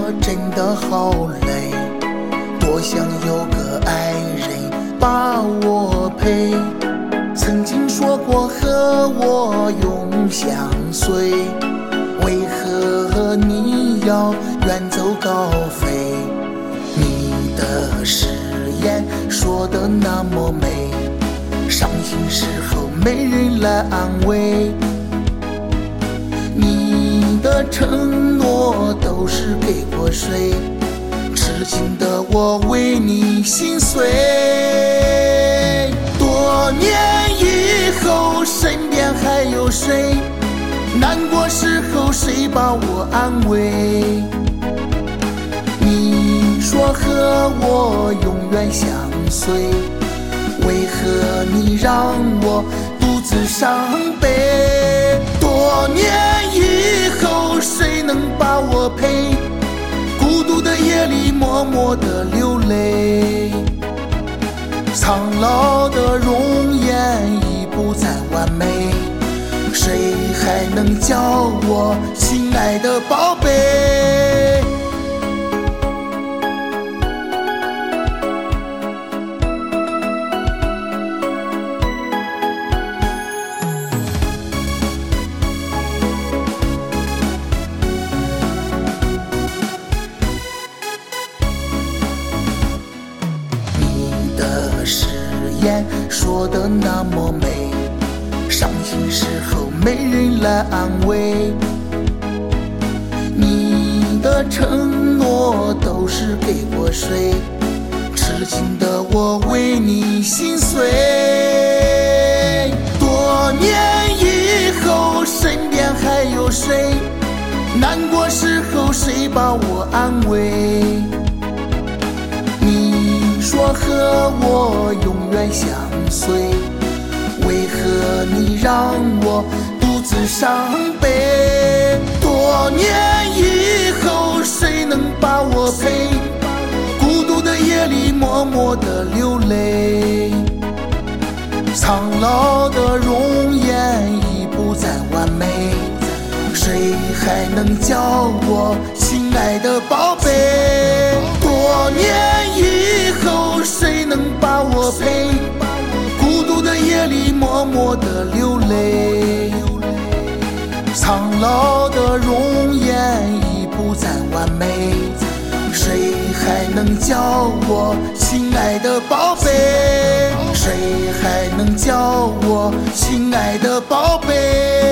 我真的好累，多想有个爱人把我陪。曾经说过和我永相随，为何你要远走高飞？你的誓言说得那么美，伤心时候没人来安慰。你的承诺都是给过谁？痴情的我为你心碎。多年以后身边还有谁？难过时候谁把我安慰？你说和我永远相随，为何你让我独自伤悲？多年以后谁能把我陪？孤独的夜里默默地流泪，苍老的容颜已不再完美，谁还能叫我亲爱的宝贝？誓言说得那么美，伤心时候没人来安慰。你的承诺都是给过谁？痴情的我为你心碎。多年以后身边还有谁？难过时候谁把我安慰？说和我永远相随，为何你让我独自伤悲？多年以后谁能把我陪？孤独的夜里默默地流泪，苍老的容颜已不再完美，谁还能叫我亲爱的宝贝？多年以后谁能把我陪？孤独的夜里默默地流泪，苍老的容颜已不再完美，谁还能叫我亲爱的宝贝？谁还能叫我亲爱的宝贝？